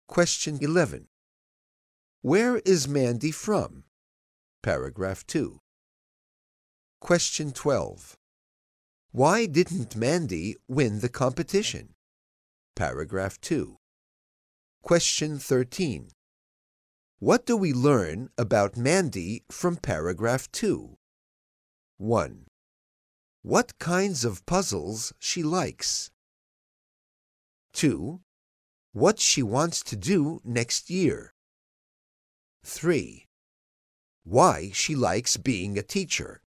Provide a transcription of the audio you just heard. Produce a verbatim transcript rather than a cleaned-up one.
Question eleven. Where is Mandy from? Paragraph two. Question twelve. Why didn't Mandy win the competition? Paragraph two. Question thirteen. What do we learn about Mandy from paragraph two? one. What kinds of puzzles she likes. two. What she wants to do next year. three. Why she likes being a teacher.